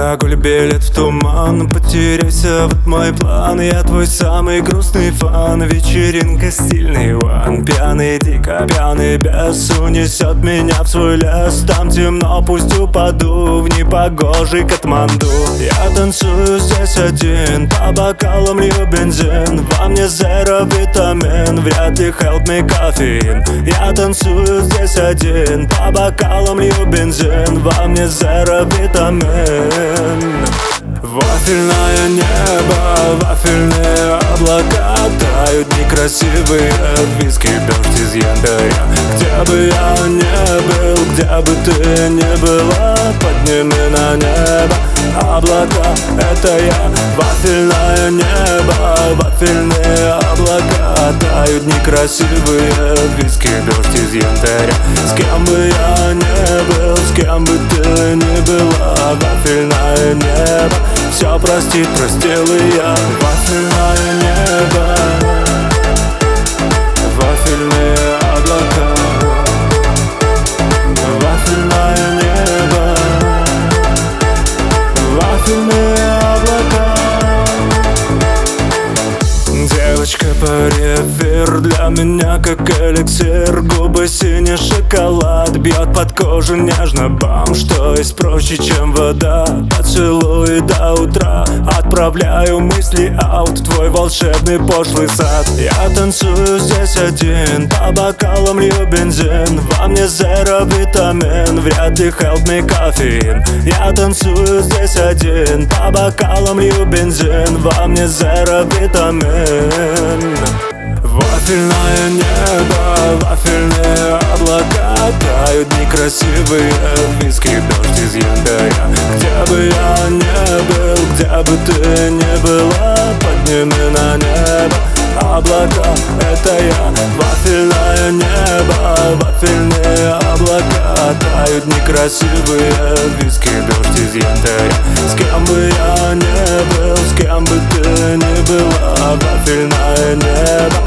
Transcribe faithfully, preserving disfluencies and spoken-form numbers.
алкоголь, билет в туман. Потеряйся, вот мой план. Я твой самый грустный фан. Вечеринка, стильный ван. Пьяный, дико пьяный бес унесет меня в свой лес. Там темно, пусть упаду в непогожий Катманду. Я танцую здесь один, по бокалам лью бензин. Во мне зеро витамин, вряд ли help me кофеин. Я танцую здесь один, по бокалам лью бензин. Во мне зеро витамин. Вафельное небо, вафельные облака. Тают некрасивые виски, дождь из января. Где бы я не был, где бы ты ни была, подними на небо облака, это я. Вафельное небо, вафельные облака. Тают некрасивые виски, дождь из января. С кем бы я не был, с кем бы ты ни была, вафельное небо все простит, простил и я. Вафельное небо, вафельные облака. Вафельное небо, вафельные облака. Девочка парифер, для меня как эликсир. Губы синий шоколад, бьет под кожу нежно бам. Что есть проще, чем вода? Поцелуй до утра, отправляю мысли аут в твой волшебный пошлый сад. Я танцую здесь один, по бокалам лью бензин. Во мне зеро витамин, вряд ли help me кофеин. Я танцую здесь один, по бокалам лью бензин. Во мне зеро витамин. Вафельное небо, вафельные облака. Тают некрасивые виски, дождь из января. Где бы я не был, где бы ты ни была, подними на небо облака, это я. Вафельное небо, вафельные облака. Тают некрасивые виски, дождь из января. С кем бы я не был, с кем бы ты ни была, вафельное небо